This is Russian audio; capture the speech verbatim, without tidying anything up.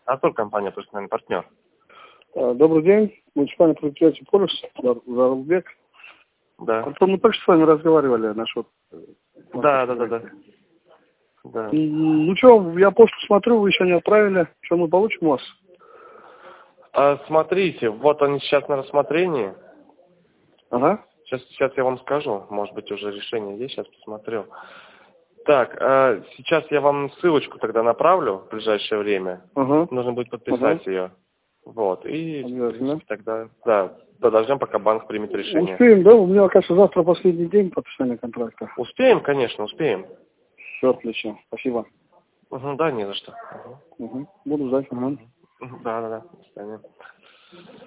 Артур, компания «Профессиональный партнер». Добрый день. Муниципальное предприятие «Полюс», Зарубек. Да. Артур, мы только что с вами разговаривали насчет... Да, да, да, да. да. Ну что, я почту смотрю, вы еще не отправили. Что мы получим у вас? А, смотрите, вот они сейчас на рассмотрении. Ага. Сейчас, сейчас я вам скажу. Может быть, уже решение есть, сейчас посмотрю. Так, а, сейчас я вам ссылочку тогда направлю в ближайшее время. Ага. Нужно будет подписать Ага. ее. Вот. И в Обязательно. принципе, тогда, да, подождем, пока банк примет решение. Успеем, да? У меня, кажется, завтра последний день подписания контракта. Успеем, конечно, успеем. Все отлично. Спасибо. Угу, да, не за что. Угу. Угу. Буду ждать. Ага. Угу. Да, да, да. До свидания.